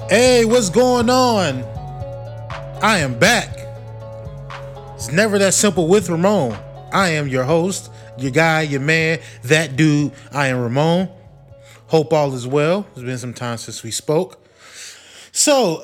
Hey, what's going on? I am back. It's never that simple with Ramon. I am your host, your guy, your man, that dude. I am Ramon. Hope all is well. It's been some time since we spoke. So,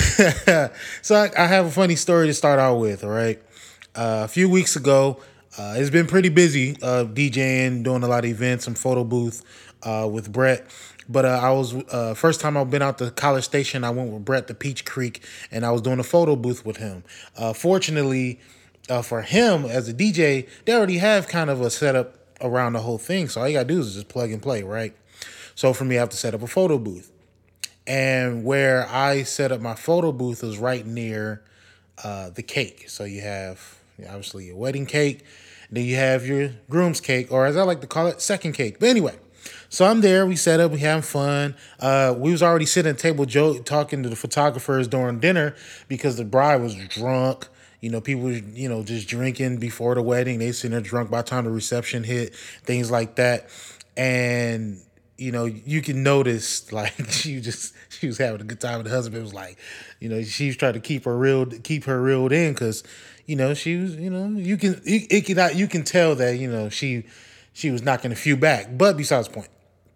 I have a funny story to start out with. All right, a few weeks ago, it's been pretty busy DJing, doing a lot of events and photo booth with Brett. But I was first time I've been out to College Station. I went with Brett to Peach Creek, and I was doing a photo booth with him. Fortunately, for him as a DJ, they already have kind of a setup around the whole thing. So all you gotta do is just plug and play, right? So for me, I have to set up a photo booth. And where I set up my photo booth was right near the cake. So you have obviously your wedding cake, then you have your groom's cake, or as I like to call it, second cake. But anyway, so I'm there. We set up. We having fun. We was already sitting at the table, talking to the photographers during dinner because the bride was drunk. People was, just drinking before the wedding. They sitting there drunk by the time the reception hit, things like that. And you can notice like she was having a good time. And the husband was like, she was trying to keep her reeled in because, she was, you can tell that she was knocking a few back. But besides the point,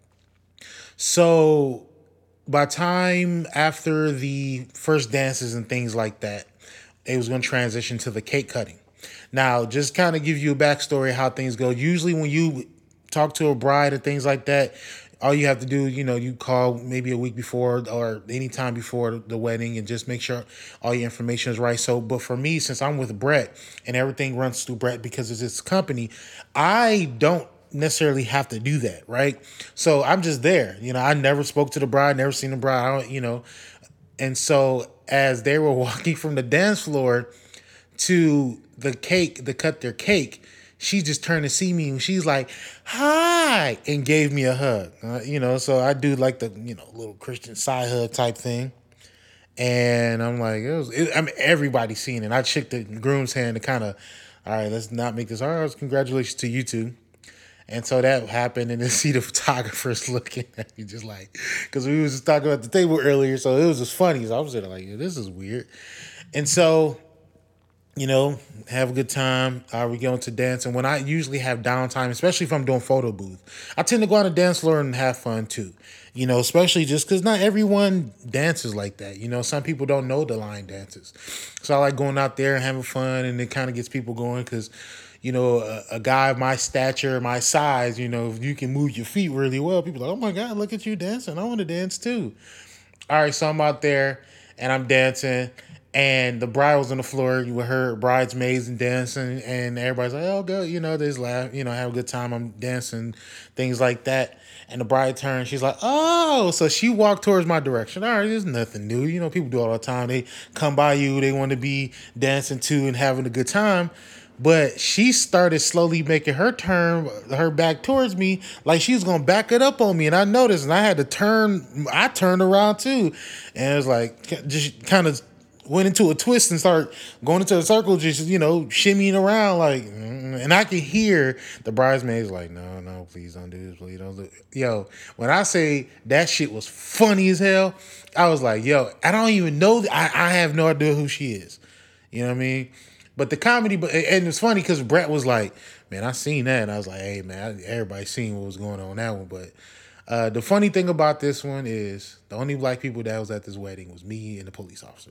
so by time after the first dances and things like that, they was going to transition to the cake cutting. Now, just kind of give you a backstory how things go. Usually, when you talk to a bride and things like that, all you have to do, you call maybe a week before or any time before the wedding and just make sure all your information is right. So, but for me, since I'm with Brett and everything runs through Brett because it's his company, I don't necessarily have to do that, right? So I'm just there. I never spoke to the bride, never seen the bride. I don't. And so as they were walking from the dance floor to the cake to cut their cake, she just turned to see me and she's like, "Hi," and gave me a hug. So I do like the little Christian side hug type thing. And I'm like, everybody seen it. I shook the groom's hand to kind of, all right, let's not make this hard. Congratulations to you two. And so that happened, and then see the photographers looking at me just like, because we was just talking about the table earlier, so it was just funny. So I was there like, yeah, this is weird. And so, have a good time. We go into dance, and when I usually have downtime, especially if I'm doing photo booth, I tend to go on the dance floor and have fun too. Especially just because not everyone dances like that. Some people don't know the line dances, so I like going out there and having fun, and it kind of gets people going because a guy of my stature, my size, if you can move your feet really well, people are like, oh my God, look at you dancing. I want to dance too. All right, so I'm out there and I'm dancing, and the bride was on the floor with her bridesmaids and dancing, and everybody's like, oh, go, they just laugh, have a good time. I'm dancing, things like that. And the bride turned, she's like, oh, so she walked towards my direction. All right, there's nothing new. People do it all the time. They come by you, they want to be dancing too and having a good time. But she started slowly making her back towards me, like she was gonna back it up on me. And I noticed, and I had to turn. I turned around too, and it was like just kind of went into a twist and started going into a circle, just shimmying around like. And I could hear the bridesmaids like, no, no, please don't do this, please don't do it. Yo, when I say that shit was funny as hell, I was like, yo, I don't even know. I have no idea who she is. You know what I mean? But the comedy, and it's funny because Brett was like, man, I seen that. And I was like, hey, man, everybody seen what was going on that one. But the funny thing about this one is the only black people that was at this wedding was me and the police officer.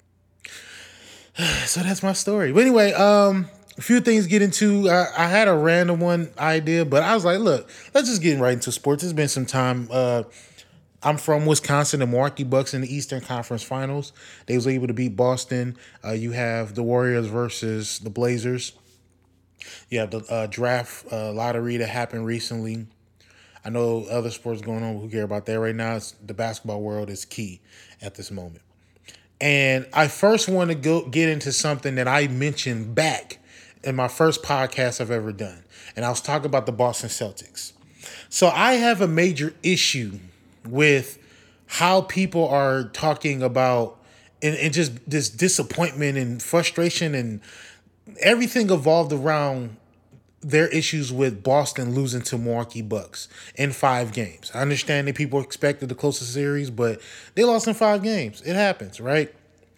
So that's my story. But anyway, a few things to get into. I had a random one idea, but I was like, look, let's just get right into sports. It's been some time. I'm from Wisconsin. The Milwaukee Bucks in the Eastern Conference Finals. They was able to beat Boston. You have the Warriors versus the Blazers. You have the draft lottery that happened recently. I know other sports going on. Who care about that right now? The basketball world is key at this moment. And I first want to get into something that I mentioned back in my first podcast I've ever done. And I was talking about the Boston Celtics. So I have a major issue with how people are talking about and just this disappointment and frustration and everything evolved around their issues with Boston losing to Milwaukee Bucks in 5 games. I understand that people expected the closest series, but they lost in 5 games. It happens, right?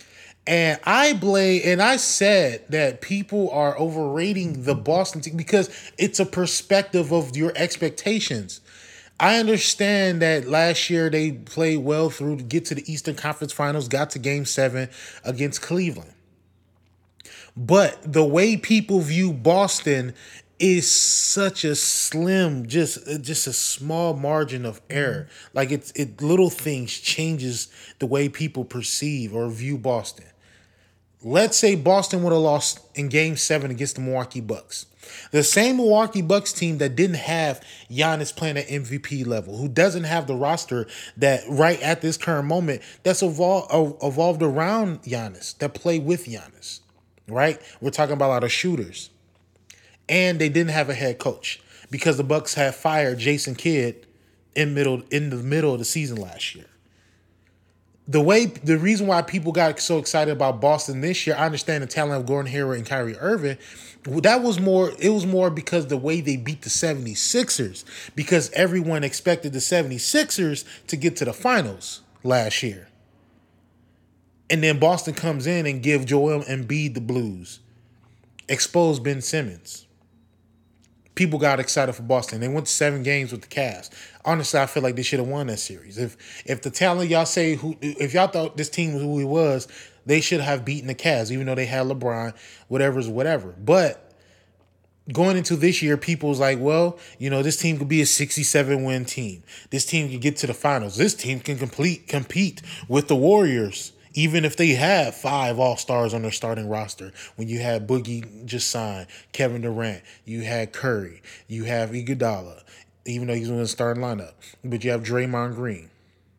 And I said that people are overrating the Boston team because it's a perspective of your expectations. I understand that last year they played well through to get to the Eastern Conference Finals, got to Game 7 against Cleveland. But the way people view Boston is such a slim, just a small margin of error. Like it little things changes the way people perceive or view Boston. Let's say Boston would have lost in Game 7 against the Milwaukee Bucks. The same Milwaukee Bucks team that didn't have Giannis playing at MVP level, who doesn't have the roster that right at this current moment that's evolved around Giannis, that play with Giannis, right? We're talking about a lot of shooters. And they didn't have a head coach because the Bucks had fired Jason Kidd in the middle of the season last year. The reason why people got so excited about Boston this year, I understand the talent of Gordon Hayward and Kyrie Irving. It was more because the way they beat the 76ers, because everyone expected the 76ers to get to the finals last year. And then Boston comes in and give Joel Embiid the blues. Expose Ben Simmons. People got excited for Boston. They went to 7 games with the Cavs. Honestly, I feel like they should have won that series. If the talent y'all say if y'all thought this team was who it was, they should have beaten the Cavs, even though they had LeBron, whatever's whatever. But going into this year, people was like, well, this team could be a 67-win team. This team can get to the finals. This team can compete with the Warriors. Even if they have 5 All-Stars on their starting roster, when you had Boogie just signed, Kevin Durant, you had Curry, you have Iguodala, even though he's in the starting lineup, but you have Draymond Green,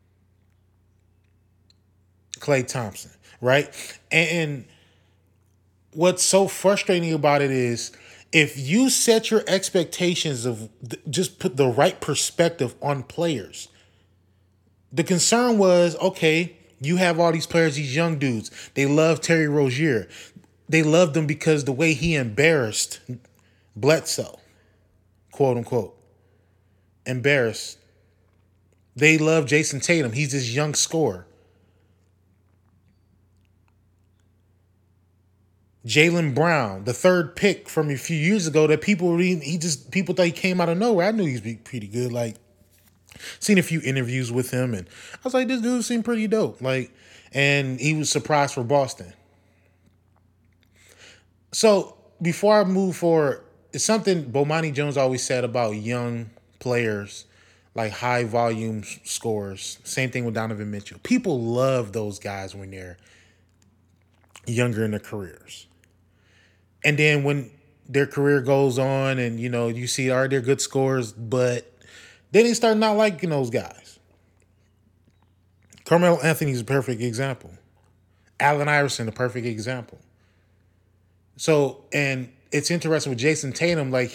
Klay Thompson, right? And what's so frustrating about it is if you set your expectations of just put the right perspective on players, the concern was, okay, you have all these players, these young dudes. They love Terry Rozier. They loved him because the way he embarrassed Bledsoe, quote unquote. Embarrassed. They love Jason Tatum. He's this young scorer. Jaylen Brown, the 3rd pick from a few years ago that people thought he came out of nowhere. I knew he was pretty good. Like, seen a few interviews with him, and I was like, this dude seemed pretty dope. Like, and he was surprised for Boston. So before I move forward, it's something Bomani Jones always said about young players, like high volume scorers. Same thing with Donovan Mitchell. People love those guys when they're younger in their careers. And then when their career goes on and, you see, are they good scorers, but then they start not liking those guys. Carmelo Anthony's a perfect example. Allen Iverson, a perfect example. So, and it's interesting with Jason Tatum, like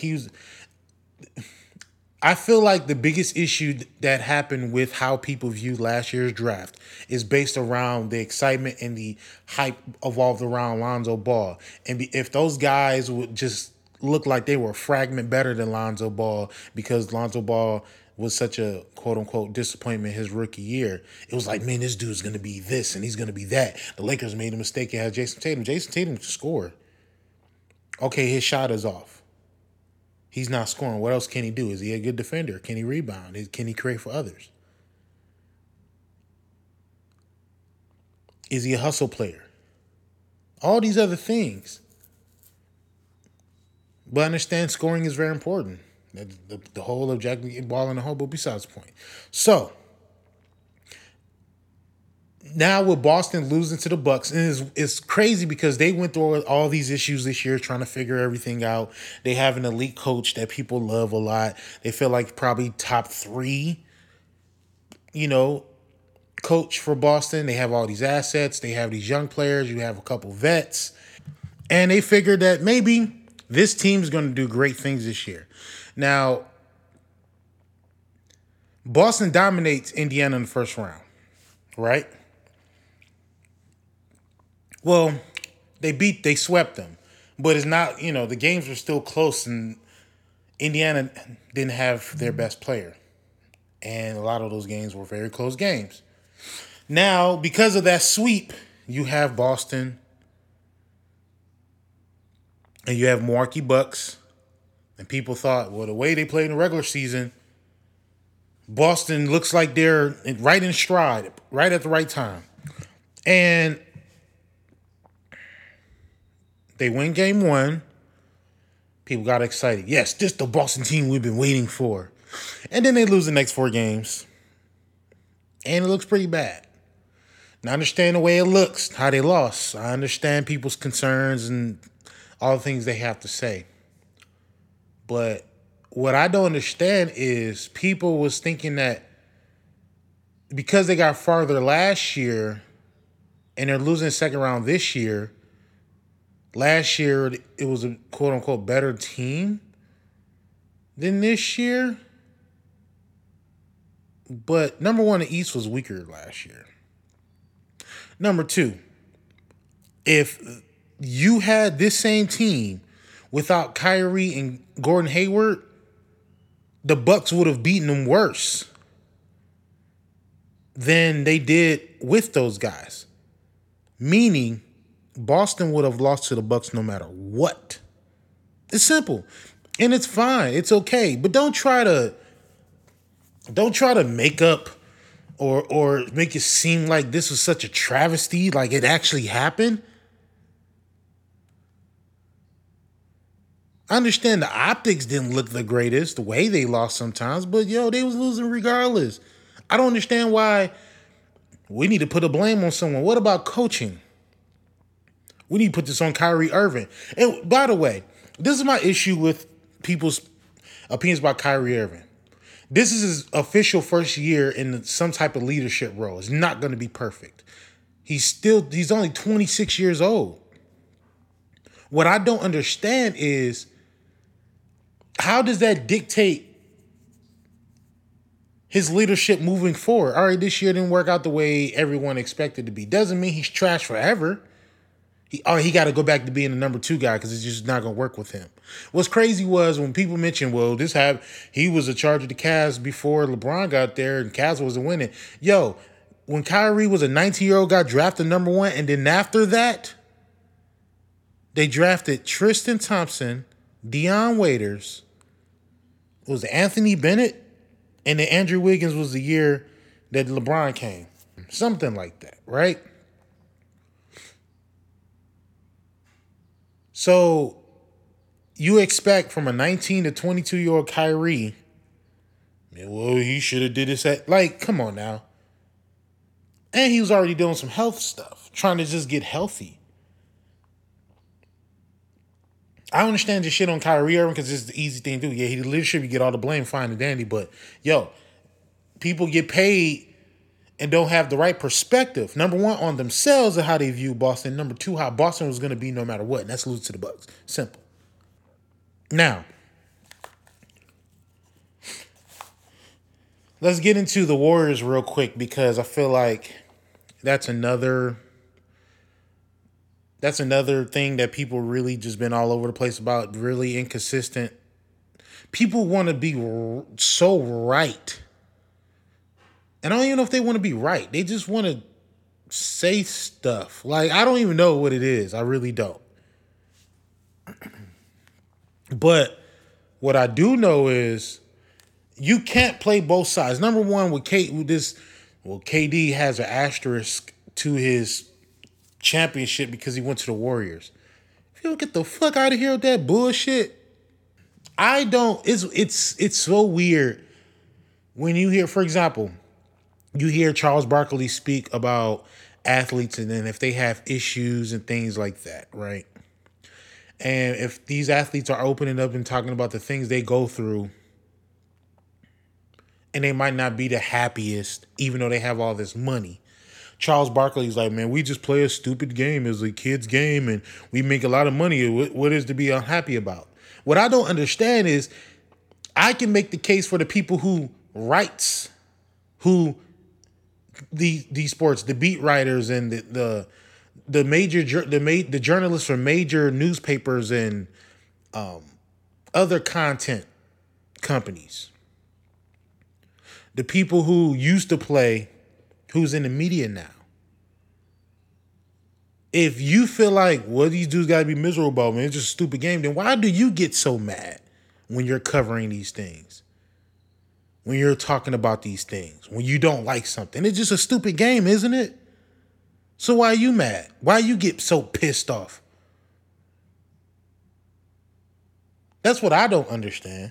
I feel like the biggest issue that happened with how people viewed last year's draft is based around the excitement and the hype evolved around Lonzo Ball. And if those guys would just look like they were a fragment better than Lonzo Ball because Lonzo Ball was such a quote-unquote disappointment his rookie year, it was like, man, this dude's going to be this and he's going to be that. The Lakers made a mistake and had Jason Tatum. Jason Tatum scored. Okay, his shot is off. He's not scoring. What else can he do? Is he a good defender? Can he rebound? Can he create for others? Is he a hustle player? All these other things. But I understand scoring is very important. The whole objective, getting ball in the hole, but besides the point. So, now with Boston losing to the Bucks, and it's crazy because they went through all these issues this year trying to figure everything out. They have an elite coach that people love a lot. They feel like probably top 3, coach for Boston. They have all these assets. They have these young players. You have a couple vets. And they figured that maybe this team's going to do great things this year. Now, Boston dominates Indiana in the first round, right? Well, they swept them. But it's not, the games were still close and Indiana didn't have their best player. And a lot of those games were very close games. Now, because of that sweep, you have Boston and you have Milwaukee Bucks. And people thought, well, the way they played in the regular season, Boston looks like they're right in stride, right at the right time. And they win game one. People got excited. Yes, this is the Boston team we've been waiting for. And then they lose the next 4 games. And it looks pretty bad. And I understand the way it looks, how they lost. I understand people's concerns and all the things they have to say. But what I don't understand is people was thinking that because they got farther last year and they're losing the second round this year, last year it was a quote-unquote better team than this year. But number one, the East was weaker last year. Number two, if you had this same team without Kyrie and Gordon Hayward, the Bucks would have beaten them worse than they did with those guys. Meaning, Boston would have lost to the Bucks no matter what. It's simple. And it's fine. It's okay. But don't try to make up or make it seem like this was such a travesty, like it actually happened. I understand the optics didn't look the greatest, the way they lost sometimes, but they was losing regardless. I don't understand why we need to put a blame on someone. What about coaching? We need to put this on Kyrie Irving. And by the way, this is my issue with people's opinions about Kyrie Irving. This is his official first year in some type of leadership role. It's not going to be perfect. He's only 26 years old. What I don't understand is, how does that dictate his leadership moving forward? All right, this year didn't work out the way everyone expected to be. Doesn't mean he's trash forever. He got to go back to being the number 2 guy because it's just not going to work with him. What's crazy was when people mentioned, well, he was in charge of the Cavs before LeBron got there and Cavs wasn't winning. When Kyrie was a 19-year-old, got drafted number 1, and then after that, they drafted Tristan Thompson, Dion Waiters, it was Anthony Bennett, and then Andrew Wiggins was the year that LeBron came. Something like that, right? So you expect from a 19 to 22-year-old Kyrie, well, he should have did this come on now. And he was already doing some health stuff, trying to just get healthy. I understand this shit on Kyrie Irving because it's the easy thing to do. Yeah, he leadership, you get all the blame, fine and dandy. But, people get paid and don't have the right perspective. Number one, on themselves and how they view Boston. Number two, how Boston was going to be no matter what. And that's lose to the Bucks. Simple. Now, let's get into the Warriors real quick because I feel like that's another thing that people really just been all over the place about, really inconsistent. People want to be so right. And I don't even know if they want to be right. They just want to say stuff. I don't even know what it is. I really don't. But what I do know is you can't play both sides. Number one, KD has an asterisk to his championship because he went to the Warriors. If you don't get the fuck out of here with that bullshit, it's so weird when you hear, for example, you hear Charles Barkley speak about athletes and then if they have issues and things like that, right? And if these athletes are opening up and talking about the things they go through, and they might not be the happiest, even though they have all this money. Charles Barkley's like, man, we just play a stupid game. It's a kid's game, and we make a lot of money. What is to be unhappy about? What I don't understand is I can make the case for the people who writes, these sports, the beat writers and the journalists from major newspapers and other content companies. The people who used to play, who's in the media now. If you feel like, well, these dudes got to be miserable about, man, it's just a stupid game, then why do you get so mad when you're covering these things? When you're talking about these things, when you don't like something? It's just a stupid game, isn't it? So why are you mad? Why you get so pissed off? That's what I don't understand.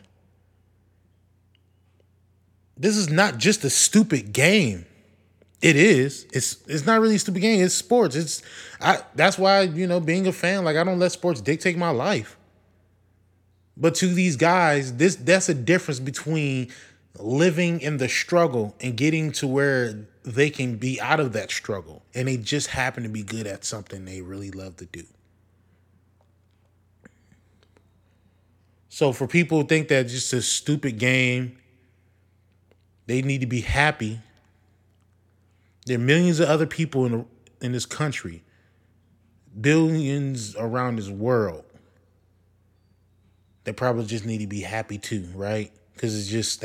This is not just a stupid game. It is. It's not really a stupid game. It's sports. That's why, being a fan, like, I don't let sports dictate my life. But to these guys, that's a difference between living in the struggle and getting to where they can be out of that struggle. And they just happen to be good at something they really love to do. So for people who think that just a stupid game, they need to be happy. There are millions of other people in this country, billions around this world, that probably just need to be happy too, right? Because it's just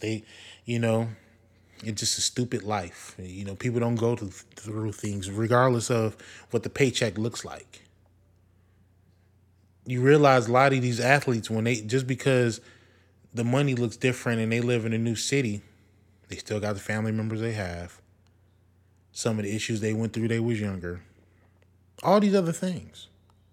a stupid life. People don't go through things regardless of what the paycheck looks like. You realize a lot of these athletes, just because the money looks different and they live in a new city, they still got the family members they have. Some of the issues they went through, they was younger. All these other things.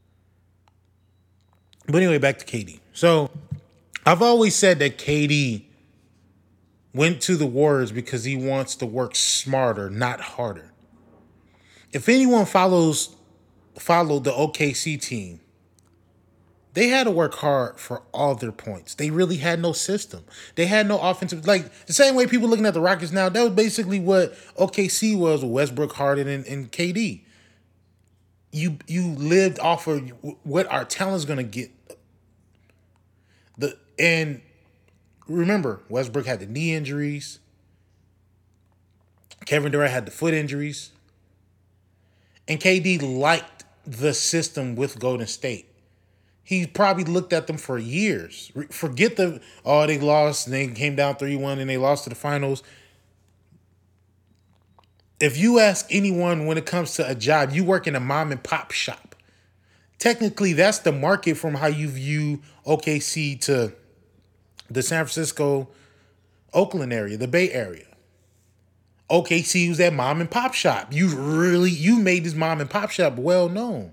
But anyway, back to KD. So I've always said that KD went to the Warriors because he wants to work smarter, not harder. If anyone followed the OKC team, they had to work hard for all their points. They really had no system. They had no offensive, like the same way people looking at the Rockets now. That was basically what OKC was with Westbrook, Harden, and KD. You lived off of what our talent's gonna get. And remember, Westbrook had the knee injuries. Kevin Durant had the foot injuries. And KD liked the system with Golden State. He probably looked at them for years. Forget they lost and they came down 3-1 and they lost to the finals. If you ask anyone when it comes to a job, you work in a mom and pop shop. Technically, that's the market from how you view OKC to the San Francisco, Oakland area, the Bay Area. OKC was that mom and pop shop. You made this mom and pop shop well known.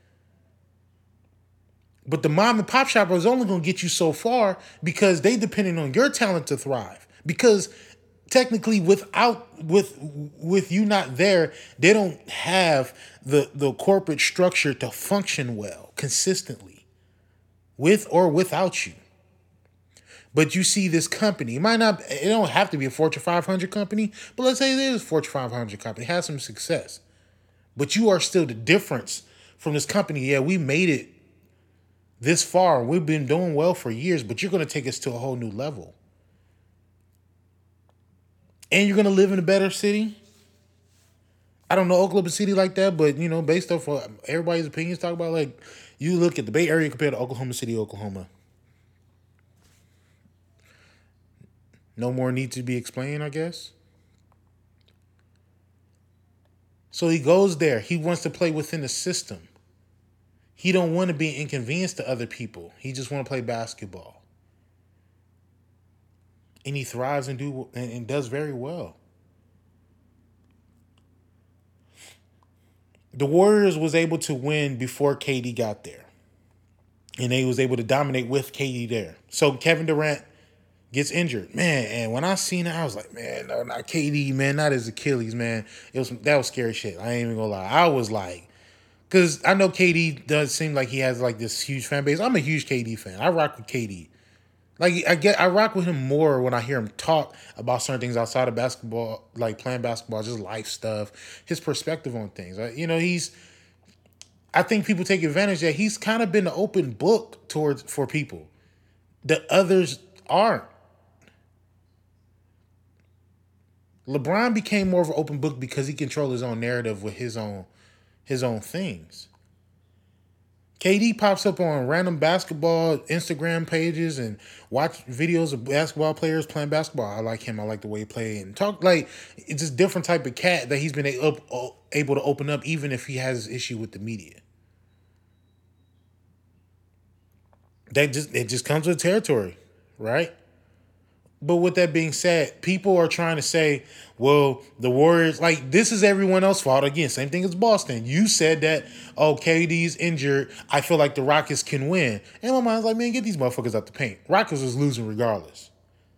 But the mom and pop shop is only going to get you so far because they depending on your talent to thrive. Because technically, with you not there, they don't have the corporate structure to function well consistently, with or without you. But you see this company, it don't have to be a Fortune 500 company, but let's say it is a Fortune 500 company, has some success. But you are still the difference from this company. Yeah, we made it this far. We've been doing well for years, but you're going to take us to a whole new level. And you're going to live in a better city. I don't know Oklahoma City like that, but, based off of everybody's opinions, talk about, like, you look at the Bay Area compared to Oklahoma City, Oklahoma. No more need to be explained, I guess. So he goes there. He wants to play within the system. He don't want to be an inconvenience to other people. He just want to play basketball. And he thrives and does very well. The Warriors was able to win before KD got there. And they was able to dominate with KD there. So Kevin Durant gets injured. Man, and when I seen it, I was like, man, no, not KD, man, not his Achilles, man. That was scary shit. I ain't even gonna lie. I was like, because I know KD does seem like he has like this huge fan base. I'm a huge KD fan. I rock with KD. Like I rock with him more when I hear him talk about certain things outside of basketball, like playing basketball, just life stuff, his perspective on things. I think people take advantage that he's kind of been an open book for people. The others aren't. LeBron became more of an open book because he controlled his own narrative with his own things. KD pops up on random basketball Instagram pages and watch videos of basketball players playing basketball. I like him. I like the way he play and talk. Like, it's just different type of cat that he's been able to open up, even if he has issue with the media. It just comes with territory, right? But with that being said, people are trying to say, well, the Warriors, like, this is everyone else's fault. Again, same thing as Boston. You said that, oh, KD's injured. I feel like the Rockets can win. And my mind's like, man, get these motherfuckers out the paint. Rockets was losing regardless.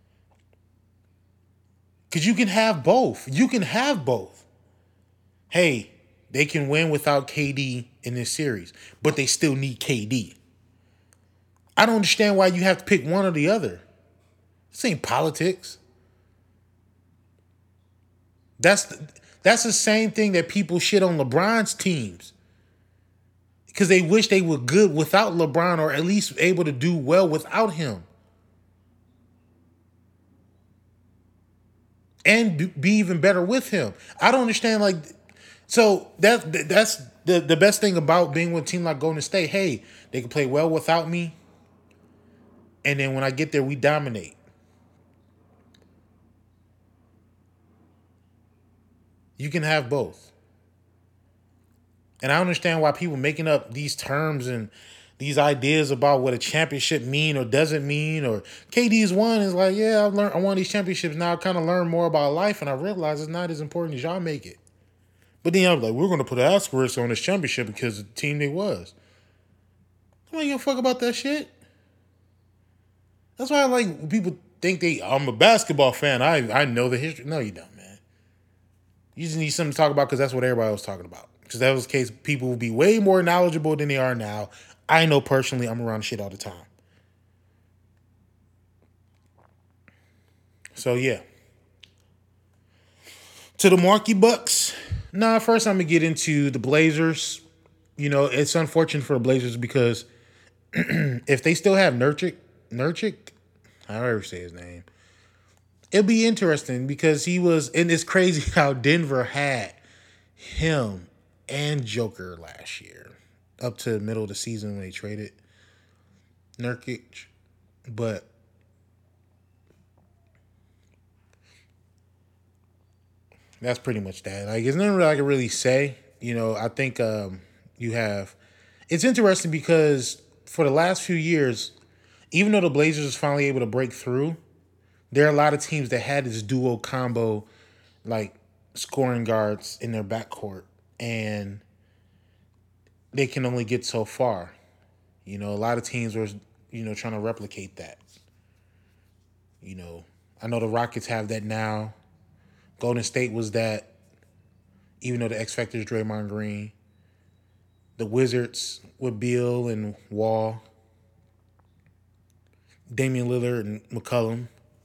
Because you can have both. You can have both. Hey, they can win without KD in this series, but they still need KD. I don't understand why you have to pick one or the other. This ain't politics. That's that's the same thing that people shit on LeBron's teams. Because they wish they were good without LeBron or at least able to do well without him. And be even better with him. I don't understand, like, so that's the best thing about being with a team like Golden State. Hey, they can play well without me. And then when I get there, we dominate. You can have both. And I understand why people making up these terms and these ideas about what a championship mean or doesn't mean. Or KD's one is like, yeah, I won these championships. Now I kind of learn more about life, and I realize it's not as important as y'all make it. But then I'm like, we're going to put an asterisk on this championship because of the team they was. I'm like, you don't fuck about that shit. That's why I like people think I'm a basketball fan. I know the history. No, you don't, man. You just need something to talk about because that's what everybody was talking about. Because that was the case, people will be way more knowledgeable than they are now. I know personally, I'm around shit all the time. So yeah. To the Milwaukee Bucks. Nah, first I'm gonna get into the Blazers. You know, it's unfortunate for the Blazers because if they still have Nurkic, however you say his name, it'll be interesting because he was, and it's crazy how Denver had him and Joker last year up to the middle of the season when they traded Nurkic. But that's pretty much that. Like, there's nothing really I can really say. You know, I think you have. It's interesting because for the last few years, even though the Blazers was finally able to break through, there are a lot of teams that had this duo combo, like scoring guards in their backcourt, and they can only get so far. You know, a lot of teams were, trying to replicate that. You know, I know the Rockets have that now. Golden State was that, even though the X Factor is Draymond Green. The Wizards with Beal and Wall. Damian Lillard and McCollum.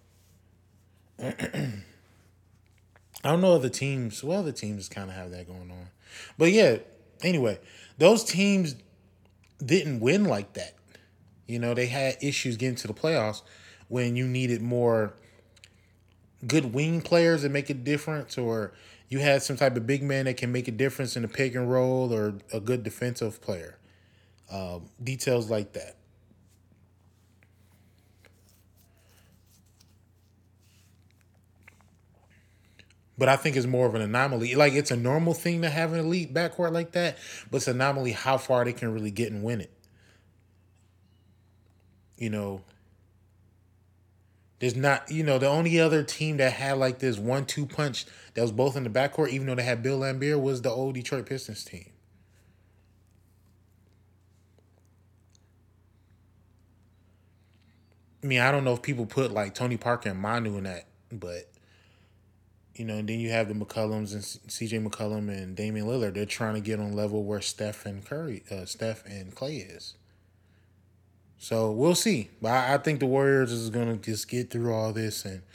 I don't know other teams. Well, other teams kind of have that going on. But yeah, anyway, those teams didn't win like that. You know, they had issues getting to the playoffs when you needed more good wing players that make a difference, or you had some type of big man that can make a difference in a pick and roll, or a good defensive player. Details like that. But I think it's more of an anomaly. Like, it's a normal thing to have an elite backcourt like that, but it's an anomaly how far they can really get and win it. You know, there's not, the only other team that had like this 1-2 punch that was both in the backcourt, even though they had Bill Laimbeer, was the old Detroit Pistons team. I mean, I don't know if people put like Tony Parker and Manu in that, but and then you have the McCollums and CJ McCollum and Damian Lillard. They're trying to get on level where Steph and Clay is. So we'll see. But I think the Warriors is going to just get through all this. And,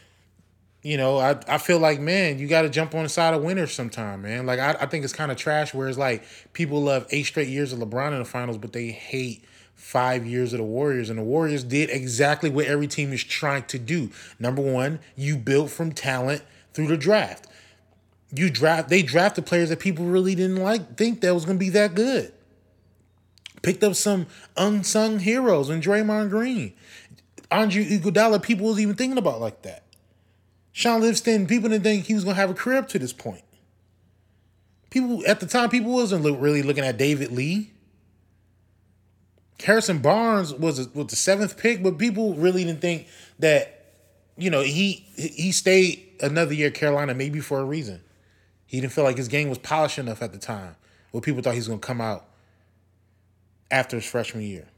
I feel like, man, you got to jump on the side of winners sometime, man. Like, I think it's kind of trash where it's like people love 8 straight years of LeBron in the finals, but they hate 5 years of the Warriors. And the Warriors did exactly what every team is trying to do. Number one, you built from talent through the draft. They drafted players that people really didn't think that was going to be that good. Picked up some unsung heroes in Draymond Green. Andre Iguodala, people was even thinking about like that. Sean Livingston, people didn't think he was going to have a career up to this point. People at the time, people wasn't really looking at David Lee. Harrison Barnes was the 7th pick, but people really didn't think that, he stayed another year at Carolina maybe for a reason. He didn't feel like his game was polished enough at the time. Well, people thought he was going to come out after his freshman year.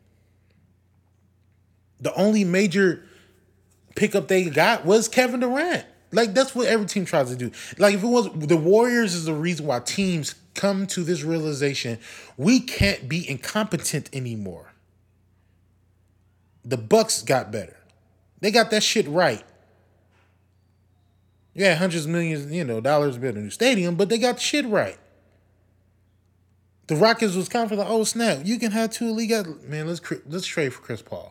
The only major pickup they got was Kevin Durant. Like, that's what every team tries to do. Like, if it was the Warriors is the reason why teams come to this realization, we can't be incompetent anymore. The Bucks got better. They got that shit right. Yeah, hundreds of millions, dollars built a new stadium, but they got the shit right. The Rockets was confident, like, oh snap, you can have 2 league guys. Man, let's trade for Chris Paul.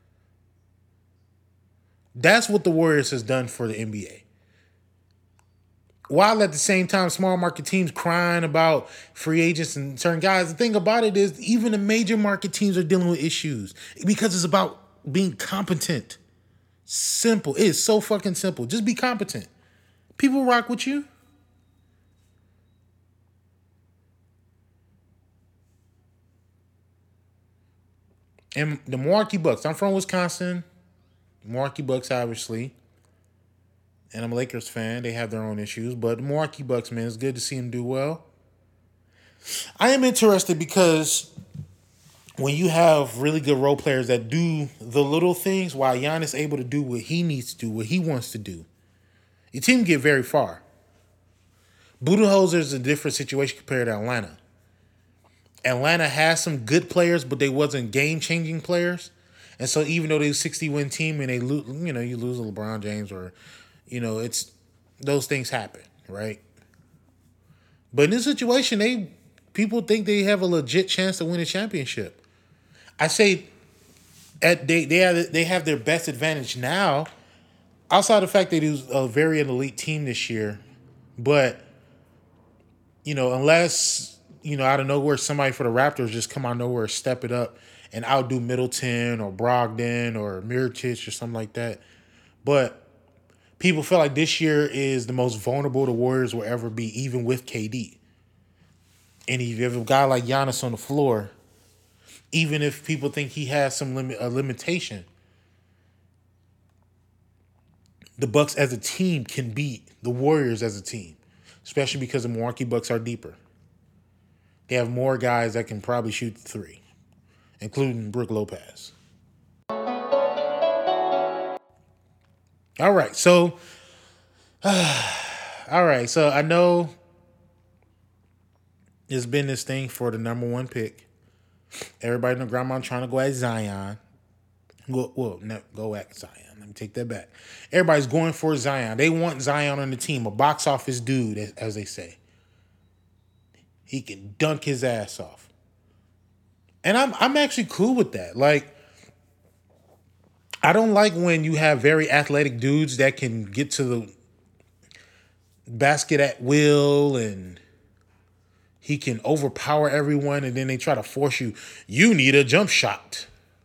That's what the Warriors has done for the NBA. While at the same time, small market teams crying about free agents and certain guys, the thing about it is even the major market teams are dealing with issues because it's about being competent. Simple. It is so fucking simple. Just be competent. People rock with you. And the Milwaukee Bucks. I'm from Wisconsin. Milwaukee Bucks, obviously. And I'm a Lakers fan. They have their own issues. But the Milwaukee Bucks, man, it's good to see them do well. I am interested because when you have really good role players that do the little things while Giannis is able to do what he needs to do, what he wants to do, your team get very far. Budenholzer is a different situation compared to Atlanta. Atlanta has some good players, but they wasn't game-changing players. And so even though they're a 60-win team and they lose, you lose a LeBron James or, it's those things happen, right? But in this situation, people think they have a legit chance to win a championship. I say they have their best advantage now, outside the fact that it was a very elite team this year. But, unless, out of nowhere, somebody for the Raptors just come out of nowhere, step it up, and outdo Middleton or Brogdon or Mirotic or something like that. But people feel like this year is the most vulnerable the Warriors will ever be, even with KD. And if you have a guy like Giannis on the floor, even if people think he has some limitation, the Bucks as a team can beat the Warriors as a team, especially because the Milwaukee Bucks are deeper. They have more guys that can probably shoot the 3, including Brook Lopez. All right, so I know it's been this thing for the number 1 pick. Everybody in the grandma trying to go at Zion. Go at Zion. Let me take that back. Everybody's going for Zion. They want Zion on the team, a box office dude, as they say. He can dunk his ass off. And I'm actually cool with that. Like, I don't like when you have very athletic dudes that can get to the basket at will and he can overpower everyone and then they try to force you. You need a jump shot.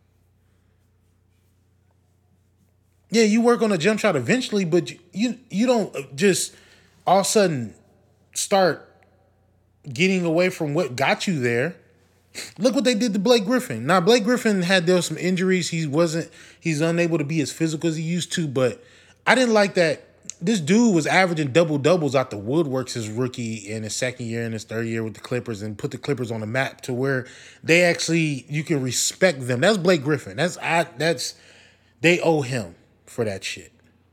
Yeah, you work on a jump shot eventually, but you don't just all of a sudden start getting away from what got you there. Look what they did to Blake Griffin. Now, Blake Griffin there was some injuries. He's unable to be as physical as he used to, but I didn't like that. This dude was averaging double-doubles out the woodworks his rookie in his second year and his third year with the Clippers and put the Clippers on the map to where you can respect them. That's Blake Griffin. They owe him for that shit.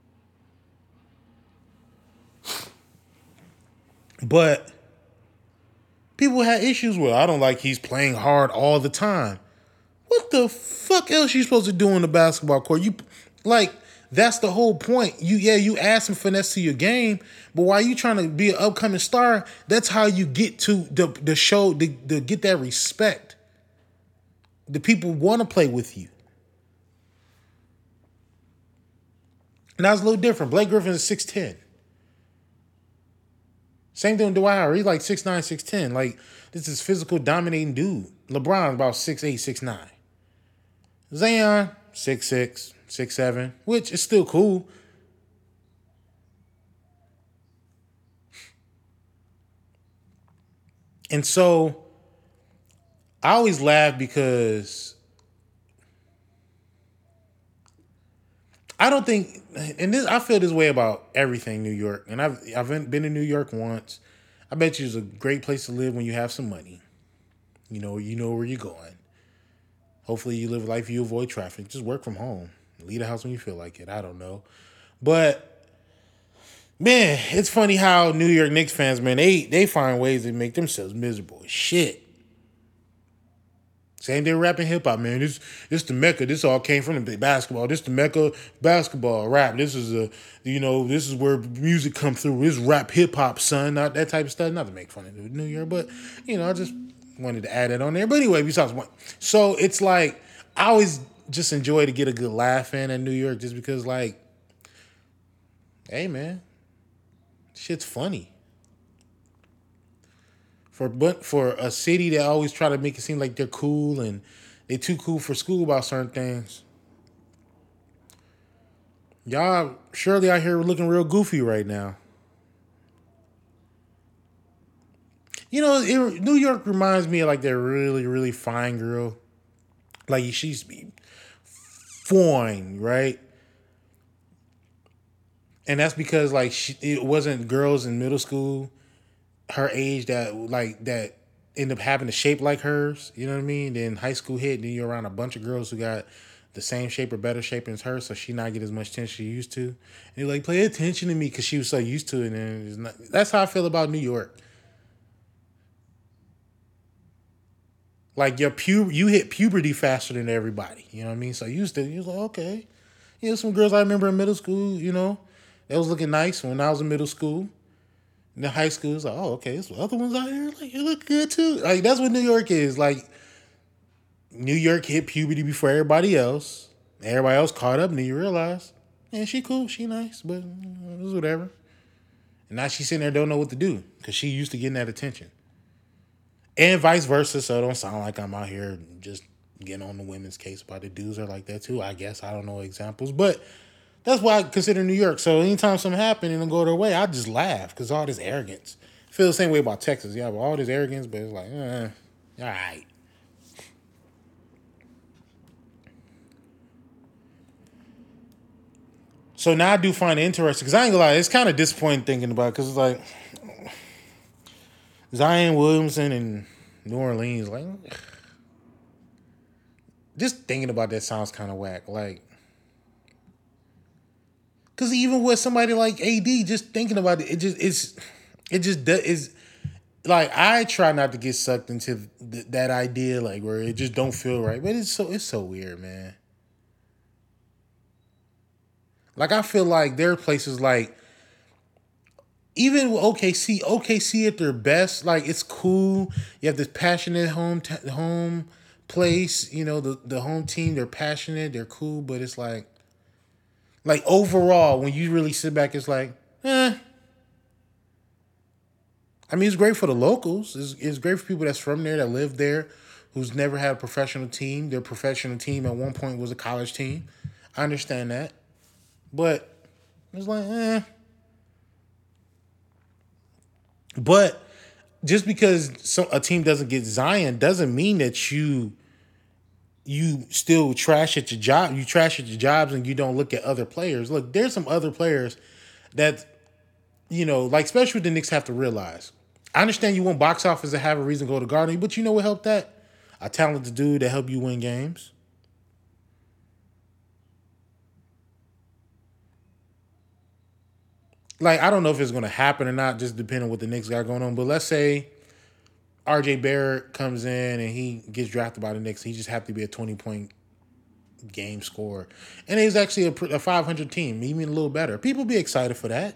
But people had issues with it. I don't like he's playing hard all the time. What the fuck else you supposed to do on the basketball court? That's the whole point. You add some finesse to your game, but while you trying to be an upcoming star, that's how you get to the show, to get that respect. The people want to play with you. And that's a little different. Blake Griffin is 6'10". Same thing with Dwight Howard. He's like 6'9", 6'10". Like, this is physical dominating dude. LeBron's about 6'8", 6'9". Zion, 6'6", 6'7", which is still cool. And so I always laugh because I don't think, and this I feel this way about everything New York. And I've been to New York once. I bet you it's a great place to live when you have some money. You know where you're going. Hopefully you live a life you avoid traffic. Just work from home. Leave the house when you feel like it. I don't know. But man, it's funny how New York Knicks fans, man, they find ways to make themselves miserable as shit. Same thing rapping hip hop, man. This the mecca. This all came from the basketball. This the mecca basketball rap. This is this is where music come through. This rap hip hop, son. Not that type of stuff. Not to make fun of New York, but I just wanted to add that on there. But anyway, besides one. So it's like I always just enjoy to get a good laugh in at New York, just because like, hey man, shit's funny. For a city that always try to make it seem like they're cool and they too cool for school about certain things. Y'all surely out here looking real goofy right now. New York reminds me of like that really, really fine girl. Like she used to be fine, right? And that's because like it wasn't girls in middle school her age that end up having a shape like hers. You know what I mean? Then high school hit, then you're around a bunch of girls who got the same shape or better shape as her, so she not get as much attention she used to. And you're like, pay attention to me because she was so used to it. And it's not, that's how I feel about New York. Like you hit puberty faster than everybody. You know what I mean? So you was like, okay. Some girls I remember in middle school, that was looking nice when I was in middle school. In the high school, it's like, oh, okay, there's other ones out here. Like, you look good too. Like, that's what New York is. Like, New York hit puberty before everybody else. Everybody else caught up, and then you realize, man, she cool, she nice, but it's whatever. And now she's sitting there, don't know what to do because she used to getting that attention. And vice versa, so it don't sound like I'm out here just getting on the women's case about the dudes are like that too. I guess I don't know examples, but that's why I consider New York. So anytime something happens and don't go their way, I just laugh because all this arrogance. I feel the same way about Texas. Yeah, but all this arrogance, but it's like, all right. So now I do find it interesting because I ain't gonna lie, it's kind of disappointing thinking about it because it's like Zion Williamson and New Orleans, like just thinking about that sounds kind of whack. Like, because even with somebody like AD, just thinking about it, is like I try not to get sucked into that idea, like where it just don't feel right. But it's so weird, man. Like I feel like there are places like even with OKC at their best, like it's cool. You have this passionate home place. The home team. They're passionate. They're cool. But it's like overall, when you really sit back, it's like, eh. I mean, it's great for the locals. It's great for people that's from there, that live there, who's never had a professional team. Their professional team at one point was a college team. I understand that. But it's like, eh. But just because a team doesn't get Zion doesn't mean that you still trash at your job. You trash at your jobs and you don't look at other players. Look, there's some other players that, like especially what the Knicks have to realize. I understand you want box office to have a reason to go to Garden, but you know what helped that? A talented dude that help you win games. Like, I don't know if it's going to happen or not, just depending on what the Knicks got going on. But let's say RJ Barrett comes in and he gets drafted by the Knicks. He just happened to be a 20-point game scorer. And he's actually a 500 team, even a little better. People be excited for that.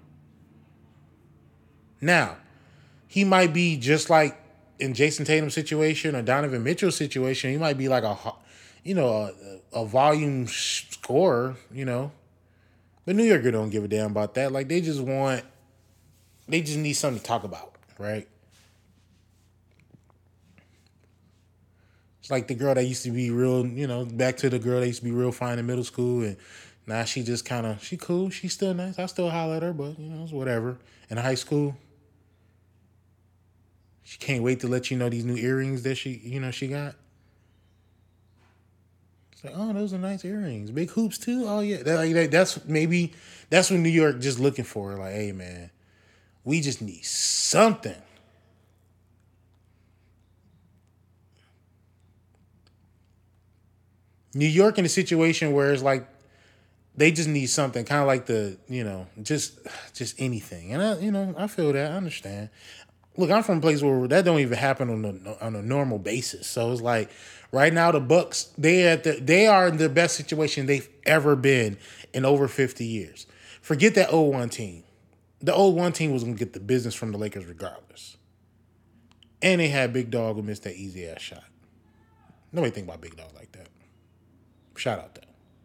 Now, he might be just like in Jason Tatum's situation or Donovan Mitchell's situation. He might be like a volume scorer. But New Yorker don't give a damn about that. Like they just want they just need something to talk about, right? It's like the girl that used to be real, back to the girl that used to be real fine in middle school, and now she just kind of, she cool, she's still nice. I still holler at her, but it's whatever. In high school, she can't wait to let you know these new earrings that she got. It's like, oh, those are nice earrings. Big hoops too. Oh yeah, that's what New York just looking for. Like, hey man, we just need something. New York in a situation where it's like they just need something, kind of like just anything. And I feel that. I understand. Look, I'm from a place where that don't even happen on a normal basis. So it's like right now the Bucks, they are in the best situation they've ever been in over 50 years. Forget that 0-1 team. The 0-1 team was gonna get the business from the Lakers regardless. And they had Big Dog who missed that easy ass shot. Nobody think about Big Dog like that. Shout out though.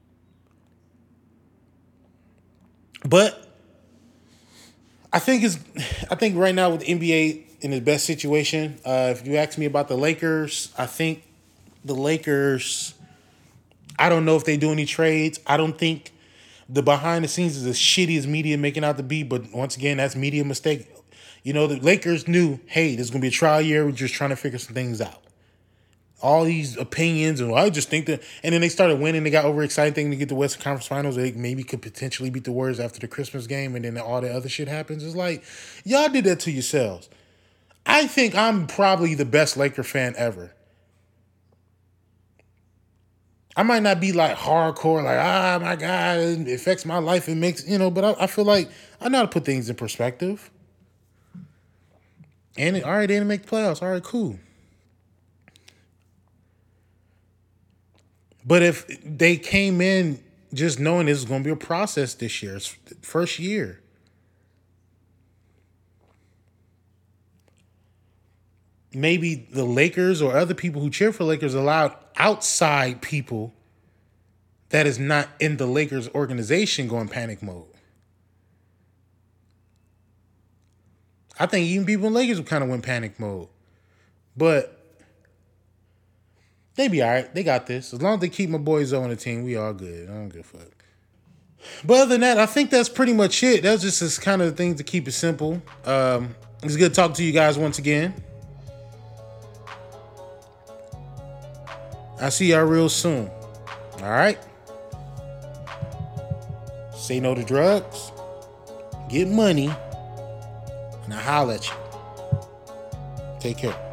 But I think right now with the NBA in its best situation, if you ask me about the Lakers, I think the Lakers, I don't know if they do any trades. I don't think the behind the scenes is as shitty as media making out to be, but once again, that's media mistake. The Lakers knew, hey, this is going to be a trial year. We're just trying to figure some things out. All these opinions, and I just think that, and then they started winning. They got overexcited thinking to get the Western Conference Finals. They maybe could potentially beat the Warriors after the Christmas game, and then all the other shit happens. It's like, y'all did that to yourselves. I think I'm probably the best Laker fan ever. I might not be like hardcore, like, my God, it affects my life. It makes, but I feel like I know how to put things in perspective. And all right, they didn't make the playoffs. All right, cool. But if they came in just knowing this is going to be a process this year, it's the first year. Maybe the Lakers or other people who cheer for Lakers allowed outside people that is not in the Lakers organization go in panic mode. I think even people in Lakers kind of went panic mode. But they be all right. They got this. As long as they keep my boys on the team, we all good. I don't give a fuck. But other than that, I think that's pretty much it. That's just this kind of thing to keep it simple. It's good talking to you guys once again. I'll see y'all real soon. All right? Say no to drugs. Get money. And I'll holler at you. Take care.